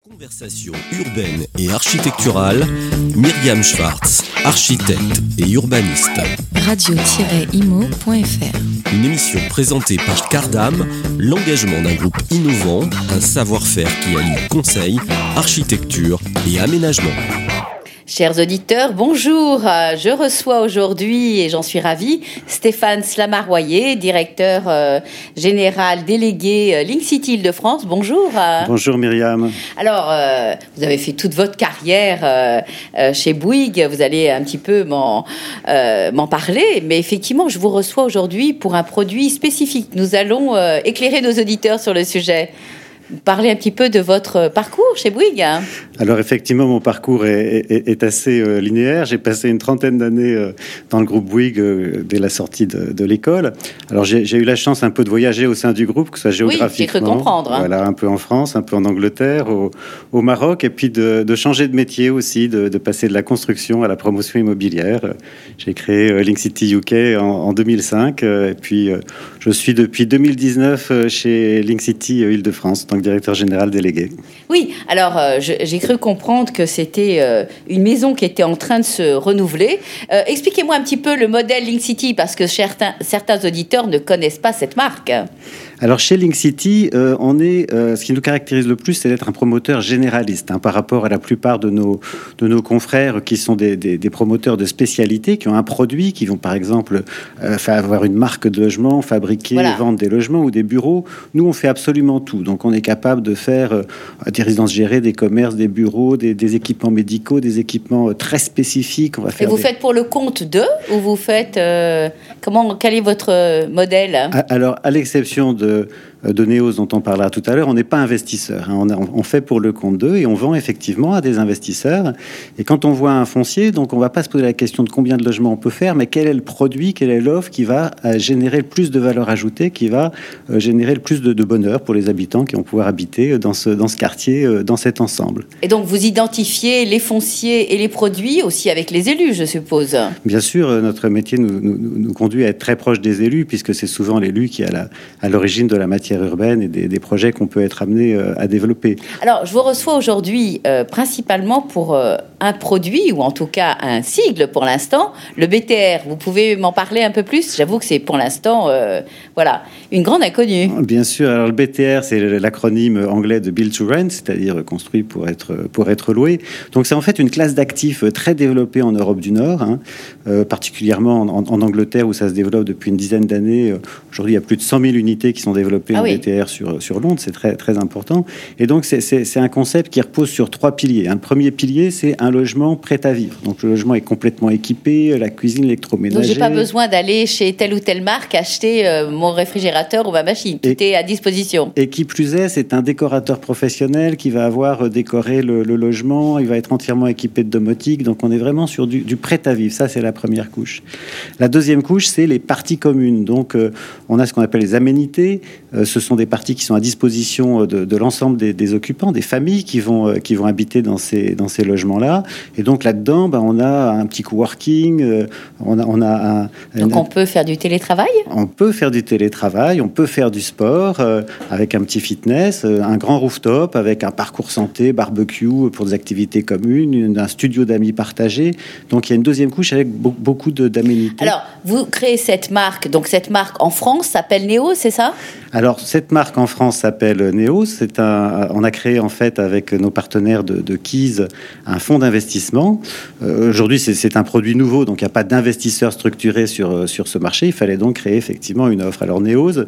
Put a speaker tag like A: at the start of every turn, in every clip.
A: Conversation urbaine et architecturale, Myriam Schwartz, architecte et urbaniste.
B: Radio-imo.fr.
A: Une émission présentée par Cardam, l'engagement d'un groupe innovant, un savoir-faire qui allie conseil, architecture et aménagement.
C: Chers auditeurs, bonjour. Je reçois aujourd'hui, et j'en suis ravie, Stéphane Slamaroyer, directeur général délégué Link City Île-de-France. Bonjour.
D: Bonjour Myriam.
C: Alors, vous avez fait toute votre carrière chez Bouygues. Vous allez un petit peu m'en parler. Mais effectivement, je vous reçois aujourd'hui pour un produit spécifique. Nous allons éclairer nos auditeurs sur le sujet. Parlez un petit peu de votre parcours chez Bouygues.
D: Alors effectivement, mon parcours est assez linéaire. J'ai passé une trentaine d'années dans le groupe Bouygues dès la sortie de l'école. Alors j'ai eu la chance un peu de voyager au sein du groupe, que ce soit géographiquement.
C: Oui, j'ai cru comprendre.
D: Voilà, un peu en France, un peu en Angleterre, au Maroc, et puis de changer de métier aussi, de passer de la construction à la promotion immobilière. J'ai créé Link City UK en 2005, et puis je suis depuis 2019 chez Link City Île-de-France, en tant que directeur général délégué.
C: Oui, alors j'ai cru comprendre que c'était une maison qui était en train de se renouveler. Expliquez-moi un petit peu le modèle Link City, parce que certains auditeurs ne connaissent pas cette marque.
D: Alors chez Link City, ce qui nous caractérise le plus, c'est d'être un promoteur généraliste par rapport à la plupart de nos confrères qui sont des promoteurs de spécialité, qui ont un produit, qui vont par exemple avoir une marque de logement, fabriquer, vendre des logements ou des bureaux. Nous, on fait absolument tout. Donc on est capable de faire des résidences gérées, des commerces, des bureaux, des équipements médicaux, des équipements très spécifiques. On va faire.
C: Et vous faites pour le compte d'eux, ou vous faites quel est votre modèle?
D: Alors à l'exception de Neos dont on parlera tout à l'heure, on n'est pas investisseur. On fait pour le compte d'eux et on vend effectivement à des investisseurs. Et quand on voit un foncier, donc on ne va pas se poser la question de combien de logements on peut faire, mais quel est le produit, quelle est l'offre qui va générer le plus de valeur ajoutée, qui va générer le plus de bonheur pour les habitants qui vont pouvoir habiter dans ce quartier, dans cet ensemble.
C: Et donc vous identifiez les fonciers et les produits aussi avec les élus, je suppose.
D: Bien sûr, notre métier nous conduit à être très proche des élus, puisque c'est souvent l'élu qui est à l'origine de la matière urbaine et des projets qu'on peut être amené à développer.
C: Alors, je vous reçois aujourd'hui principalement pour un produit, ou en tout cas un sigle pour l'instant, le BTR. Vous pouvez m'en parler un peu plus? J'avoue que c'est pour l'instant une grande inconnue.
D: Bien sûr. Alors, le BTR, c'est l'acronyme anglais de Build to Rent, c'est-à-dire construit pour être loué. Donc, c'est en fait une classe d'actifs très développée en Europe du Nord, particulièrement en Angleterre, où ça se développe depuis une dizaine d'années. Aujourd'hui, il y a plus de 100 000 unités qui sont développées en BTR sur Londres. C'est très, très important. Et donc, c'est un concept qui repose sur 3 piliers. Un premier pilier, c'est un logement prêt à vivre. Donc, le logement est complètement équipé, la cuisine, l'électroménager.
C: Donc, j'ai pas besoin d'aller chez telle ou telle marque acheter mon réfrigérateur ou ma machine. Tout est à disposition.
D: Et qui plus est, c'est un décorateur professionnel qui va avoir décoré le logement. Il va être entièrement équipé de domotique. Donc, on est vraiment sur du prêt à vivre. Ça, c'est la première couche. La deuxième couche, c'est les parties communes. Donc, on a ce qu'on appelle les aménités. Ce sont des parties qui sont à disposition de l'ensemble des occupants, des familles qui vont habiter dans ces logements-là. Et donc là-dedans, on a un petit coworking,
C: Donc on peut faire du télétravail?
D: On peut faire du télétravail, on peut faire du sport avec un petit fitness, un grand rooftop avec un parcours santé, barbecue pour des activités communes, un studio d'amis partagé. Donc il y a une deuxième couche avec beaucoup d'aménités.
C: Alors, vous créez cette marque. Donc cette marque en France s'appelle Neos, c'est ça?
D: Alors, cette marque en France s'appelle Neos. On a créé en fait avec nos partenaires de Keys un fonds d'investissement. Aujourd'hui, c'est un produit nouveau, donc il n'y a pas d'investisseurs structurés sur ce marché. Il fallait donc créer effectivement une offre. Alors, Neos,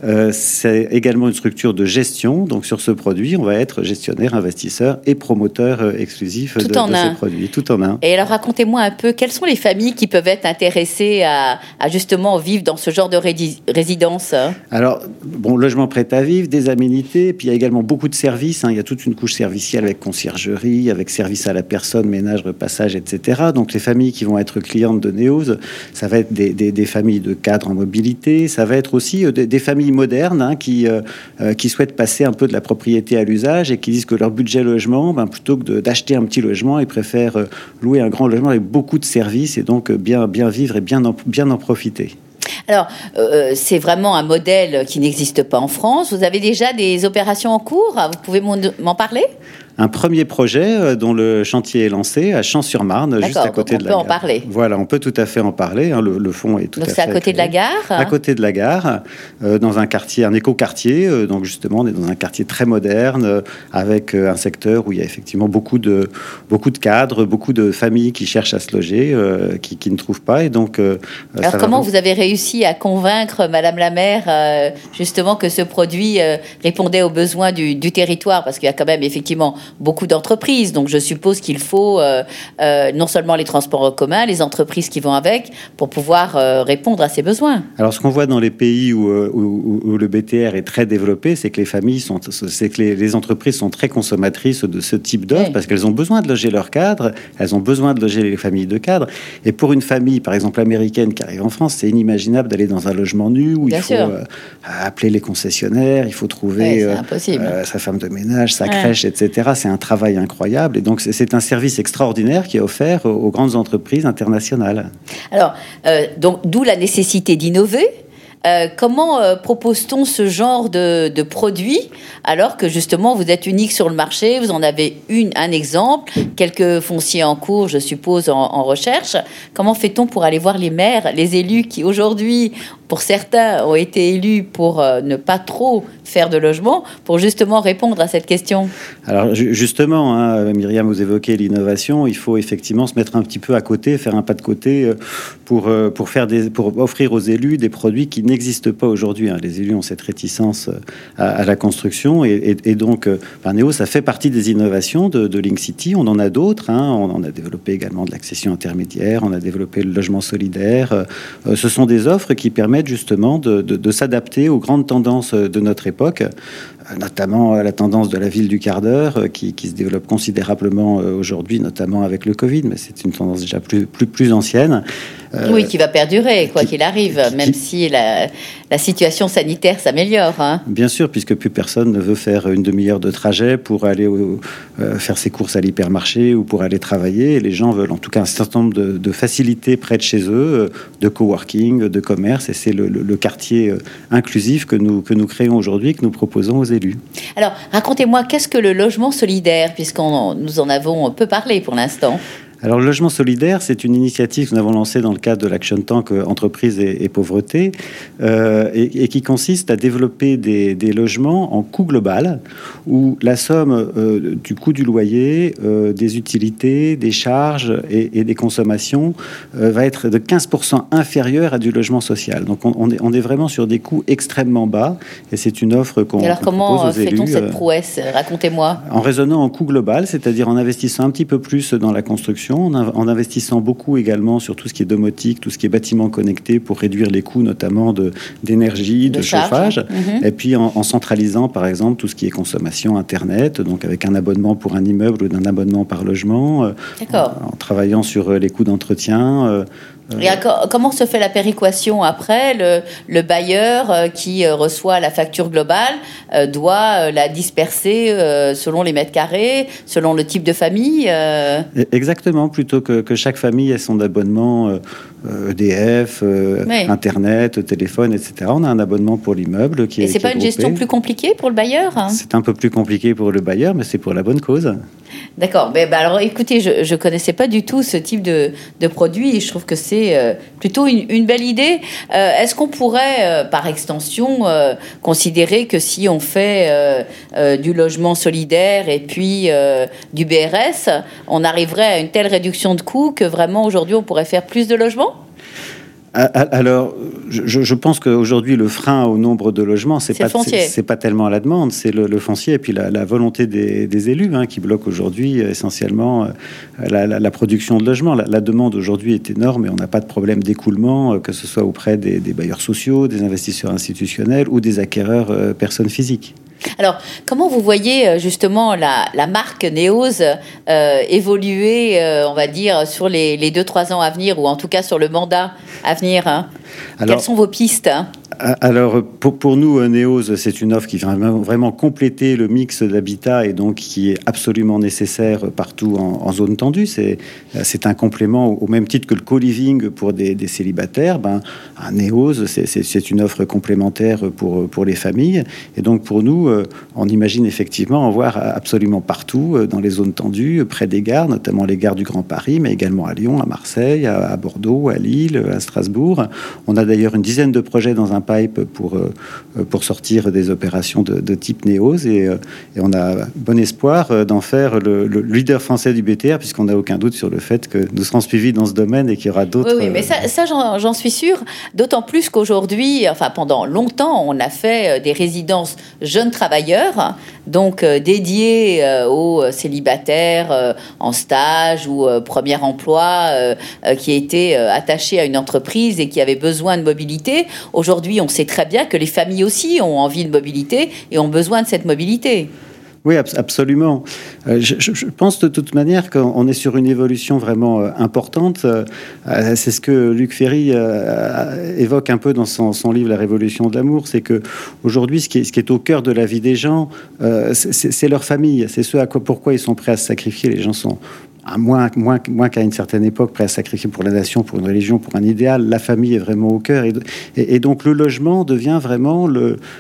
D: c'est également une structure de gestion. Donc, sur ce produit, on va être gestionnaire, investisseur et promoteur exclusif de ce produit. Tout en un.
C: Et alors, racontez-moi un peu, quelles sont les familles qui peuvent être intéressées à justement vivre dans ce genre de résidence?
D: Alors, logement prêt à vivre, des aménités, puis il y a également beaucoup de services. Il y a toute une couche servicielle avec conciergerie, avec service à la personne, ménage, repassage, etc. Donc les familles qui vont être clientes de Neos, ça va être des familles de cadres en mobilité, ça va être aussi des familles modernes qui souhaitent passer un peu de la propriété à l'usage et qui disent que leur budget logement, plutôt que d'acheter un petit logement, ils préfèrent louer un grand logement avec beaucoup de services et donc bien vivre et bien en profiter.
C: Alors, c'est vraiment un modèle qui n'existe pas en France. Vous avez déjà des opérations en cours? Vous pouvez m'en parler?
D: un premier projet dont le chantier est lancé à Champs-sur-Marne, juste à côté de la gare.
C: On peut en parler.
D: Voilà, on peut tout à fait en parler. Le fond est tout à fait.
C: Donc c'est à côté de la gare.
D: À côté de la gare, dans un quartier, un écoquartier. Donc justement, on est dans un quartier très moderne, avec un secteur où il y a effectivement beaucoup de cadres, beaucoup de familles qui cherchent à se loger, qui ne trouvent pas. Et donc,
C: alors comment vous avez réussi à convaincre Madame la maire justement que ce produit répondait aux besoins du territoire, parce qu'il y a quand même effectivement beaucoup d'entreprises, donc je suppose qu'il faut non seulement les transports en commun, les entreprises qui vont avec, pour pouvoir répondre à ces besoins.
D: Alors ce qu'on voit dans les pays où le BTR est très développé, c'est que les entreprises sont très consommatrices de ce type d'offres, oui, parce qu'elles ont besoin de loger leurs cadres, elles ont besoin de loger les familles de cadres. Et pour une famille, par exemple américaine qui arrive en France, c'est inimaginable d'aller dans un logement nu où il faut appeler les concessionnaires, il faut trouver sa femme de ménage, sa crèche, etc. C'est un travail incroyable. Et donc c'est un service extraordinaire qui est offert aux grandes entreprises internationales.
C: Alors, donc d'où la nécessité d'innover. Comment propose-t-on ce genre de produit alors que justement vous êtes unique sur le marché, vous en avez un exemple, quelques fonciers en cours, je suppose, en recherche. Comment fait-on pour aller voir les maires, les élus qui aujourd'hui, pour certains, ont été élus pour ne pas trop faire de logement, pour justement répondre à cette question?
D: Alors justement, Myriam, vous évoquez l'innovation, il faut effectivement se mettre un petit peu à côté, faire un pas de côté pour offrir aux élus des produits qui n'existent pas aujourd'hui. Les élus ont cette réticence à la construction et donc Néo, ça fait partie des innovations de Link City. On en a d'autres. On en a développé également de l'accession intermédiaire. On a développé le logement solidaire. Ce sont des offres qui permettent justement de s'adapter aux grandes tendances de notre époque, notamment la tendance de la ville du quart d'heure qui se développe considérablement aujourd'hui, notamment avec le Covid, mais c'est une tendance déjà plus ancienne.
C: Oui, qui va perdurer, quoi qu'il arrive, même si la situation sanitaire s'améliore.
D: Bien sûr, puisque plus personne ne veut faire une demi-heure de trajet pour aller faire ses courses à l'hypermarché ou pour aller travailler. Et les gens veulent en tout cas un certain nombre de facilités près de chez eux, de coworking, de commerce, et c'est le quartier inclusif que nous créons aujourd'hui, que nous proposons aux élus. Alors,
C: racontez-moi, qu'est-ce que le logement solidaire, nous en avons peu parlé pour l'instant?
D: Alors, le logement solidaire, c'est une initiative que nous avons lancée dans le cadre de l'Action Tank Entreprises et Pauvreté et qui consiste à développer des logements en coût global où la somme du coût du loyer, des utilités, des charges et des consommations va être de 15% inférieure à du logement social. Donc, on est vraiment sur des coûts extrêmement bas et c'est une offre qu'on propose aux élus. Alors, comment fait-on
C: cette prouesse? Racontez-moi.
D: En raisonnant en coût global, c'est-à-dire en investissant un petit peu plus dans la construction, en investissant beaucoup également sur tout ce qui est domotique, tout ce qui est bâtiment connecté pour réduire les coûts notamment d'énergie, de chauffage, et puis en centralisant par exemple tout ce qui est consommation Internet, donc avec un abonnement pour un immeuble ou d'un abonnement par logement, en travaillant sur les coûts d'entretien.
C: Et comment se fait la péréquation après? Le bailleur qui reçoit la facture globale doit la disperser selon les mètres carrés, selon le type de famille.
D: Exactement, plutôt que chaque famille ait son abonnement EDF, Internet, téléphone, etc. On a un abonnement pour l'immeuble qui est. Et
C: c'est pas une gestion plus compliquée pour le bailleur?
D: C'est un peu plus compliqué pour le bailleur, mais c'est pour la bonne cause.
C: D'accord. Mais alors, écoutez, je connaissais pas du tout ce type de produit et je trouve que c'est plutôt une belle idée. Est-ce qu'on pourrait, par extension, considérer que si on fait du logement solidaire et puis du BRS, on arriverait à une telle réduction de coûts que vraiment aujourd'hui on pourrait faire plus de logements?
D: Alors, je pense qu'aujourd'hui, le frein au nombre de logements, c'est pas tellement la demande, c'est le foncier et puis la volonté des élus qui bloquent aujourd'hui essentiellement la production de logements. La demande aujourd'hui est énorme et on n'a pas de problème d'écoulement, que ce soit auprès des bailleurs sociaux, des investisseurs institutionnels ou des acquéreurs personnes physiques.
C: Alors, comment vous voyez justement la marque Neos évoluer, on va dire, sur les 2-3 ans à venir, ou en tout cas sur le mandat à venir? Quelles sont vos pistes ?
D: Alors, pour nous, Neos, c'est une offre qui vient vraiment compléter le mix d'habitat et donc qui est absolument nécessaire partout en zone tendue. C'est un complément au même titre que le co-living pour des célibataires. Un Neos, c'est une offre complémentaire pour les familles. Et donc, pour nous, on imagine effectivement en voir absolument partout dans les zones tendues, près des gares, notamment les gares du Grand Paris, mais également à Lyon, à Marseille, à Bordeaux, à Lille, à Strasbourg. On a d'ailleurs une dizaine de projets dans un pipe pour sortir des opérations de type Neos et on a bon espoir d'en faire le leader français du BTR, puisqu'on n'a aucun doute sur le fait que nous serons suivis dans ce domaine et qu'il y aura d'autres...
C: Oui, mais ça j'en suis sûre, d'autant plus qu'aujourd'hui, pendant longtemps, on a fait des résidences jeunes travailleurs, donc dédiées aux célibataires en stage ou premier emploi qui étaient attachés à une entreprise et qui avaient besoin de mobilité. Aujourd'hui, on sait très bien que les familles aussi ont envie de mobilité et ont besoin de cette mobilité.
D: Oui, absolument. Je pense de toute manière qu'on est sur une évolution vraiment importante. C'est ce que Luc Ferry évoque un peu dans son livre La Révolution de l'amour. C'est que aujourd'hui, ce qui est au cœur de la vie des gens, c'est leur famille. C'est ce pourquoi ils sont prêts à se sacrifier. Les gens sont moins qu'à une certaine époque, prêt à sacrifier pour la nation, pour une religion, pour un idéal. La famille est vraiment au cœur. Et donc, le logement devient vraiment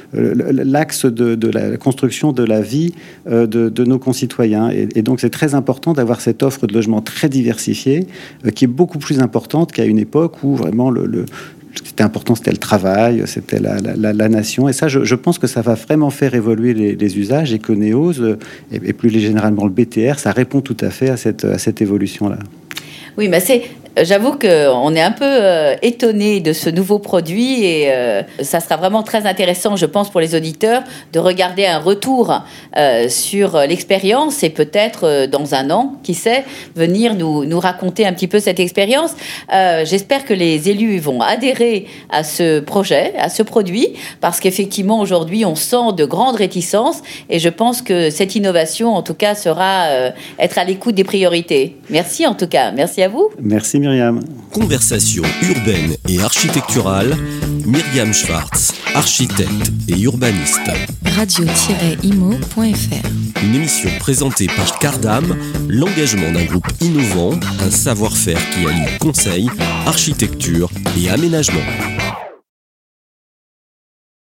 D: l'axe de la construction de la vie de nos concitoyens. Et donc, c'est très important d'avoir cette offre de logement très diversifiée, qui est beaucoup plus importante qu'à une époque où vraiment ce qui était important, c'était le travail, c'était la nation. Et ça, je pense que ça va vraiment faire évoluer les usages et que Neos, et plus généralement le BTR, ça répond tout à fait à cette évolution-là.
C: Oui, mais j'avoue qu'on est un peu étonné de ce nouveau produit et ça sera vraiment très intéressant, je pense, pour les auditeurs de regarder un retour sur l'expérience et peut-être dans un an, qui sait, venir nous raconter un petit peu cette expérience. J'espère que les élus vont adhérer à ce projet, à ce produit, parce qu'effectivement, aujourd'hui, on sent de grandes réticences et je pense que cette innovation, en tout cas, sera être à l'écoute des priorités. Merci en tout cas. Merci à vous.
D: Merci Myriam.
A: Conversation urbaine et architecturale, Myriam Schwartz, architecte et urbaniste.
B: Radio-imo.fr.
A: Une émission présentée par Cardam, l'engagement d'un groupe innovant, un savoir-faire qui allie conseil, architecture et aménagement.